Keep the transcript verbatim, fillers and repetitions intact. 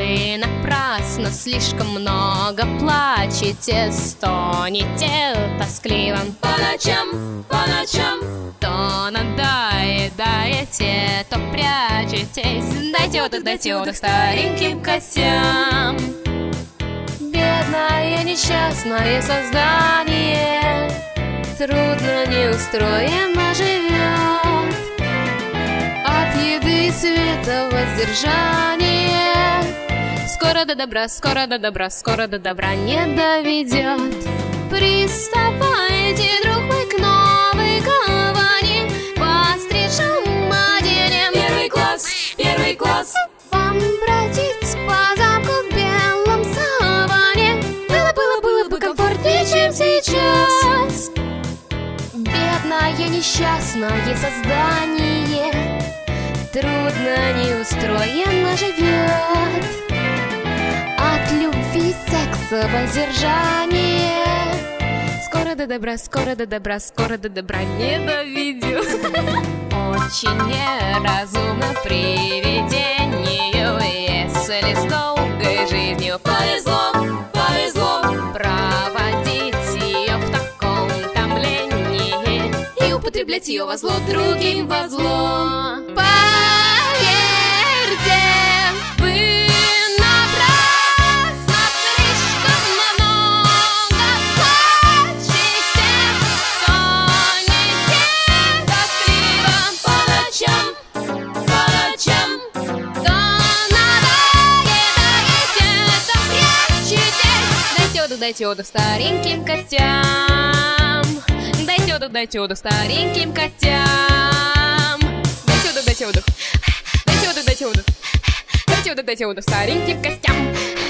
Вы напрасно слишком много плачете, стонете тоскливо по ночам, по ночам. То надоедаете, то прячетесь. Дайте отдых, дайте отдых стареньким костям. Бедное несчастное создание трудно неустроенно живет. От еды и света воздержание скоро до добра, скоро до добра, скоро до добра не доведет. Приставайте, друг мой, к новой гавани, пострижем оденем. Первый класс, первый класс. Вам бродить по замку в белом саване было, было, было бы комфортнее, чем сейчас. Бедное несчастное создание трудно неустроенно живет. От любви, секса, воздержания скоро до добра, скоро до добра, скоро до добра не доведет. Очень неразумно привидению, если с долгой жизнью Повезло, повезло проводить ее в таком томлении и употреблять ее во зло другим во зло. Поверьте, вы напрасно слишком много плачете, стонете тоскливо По ночам, по ночам. то надоедаете, то прячетесь. Дайте отдых, дайте отдых стареньким котям. Дайте отдых, дайте отдых стареньким котям. Дайте отдых, дайте отдых. Дайте отдых, дайте отдых. Дайте отдых, дайте отдых стареньким костям.